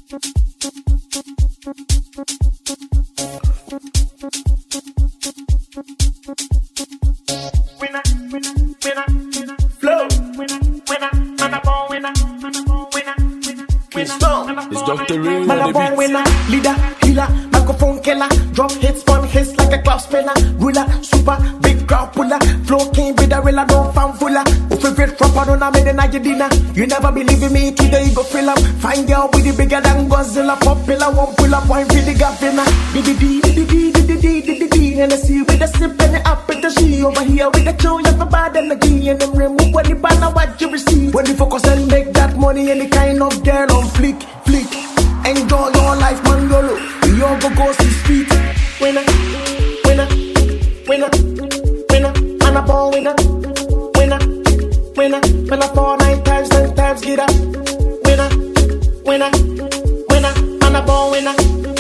It's Dr. Ray. Man a born winner, leader, healer, microphone killer. Drop hits, fun hits like a cloud spinner. Ruler, super, big crowd puller. Flow king, be the real, no fan fuller. Who favorite rapper, don't I made a night dinner. You never believe in me, today you go fill up. Find girl with the bigger than Godzilla. Popular, one pull up, one for the governor. And I see with the sip and the up with the she. Over here with the chill, you have a bad energy. And them remove when the banner what you receive. When you focus and make that money, any kind of girl on flick. Enjoy your life, man, YOLO. We all go see street. Winner. Man a born winner. Man a 4, 9 times, 10 times, get up. Winner. Man a born winner.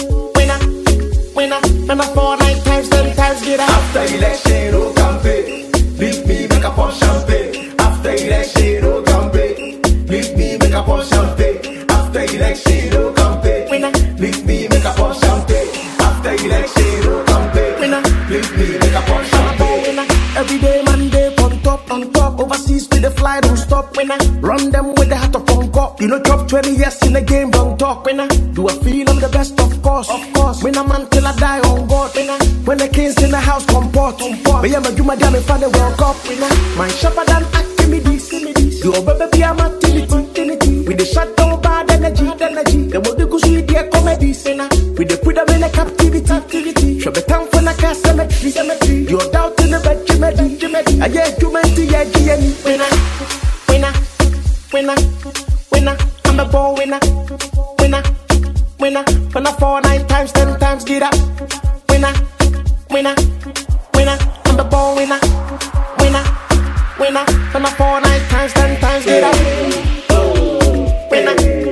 Man a 4, 9 times, 10 times, get up. After election, oh campaign. Leave me, make a pour champagne. After election, oh campaign. Leave me, make a pour champagne. After election, oh campaign. Leave me, make a pour champagne. After election, oh campaign. Leave me, make a pour champagne. Every day, Monday, on top. Overseas with the fly, don't stop. Run them with the hat of funk up. You know, top 20 years in the game, don't talk. Do I feel I'm the best? Of course. When a man till I die on God. When the king's in the house, comport. But yeah, do my damn and find the World Cup. My sharper than Archimedes. You baby be a matinity. With the shadow bad energy. Then what the go sweet their comedies. With the put them in a captivity. Show the town for the cemetery. You're doubt in the bed, Jimmy. I get you meant to winner. I'm a born winner. When I 4, 9 times, 10 times, get up. Winner. I'm the born winner. When I 4, 9 times, 10 times, get up. Winner.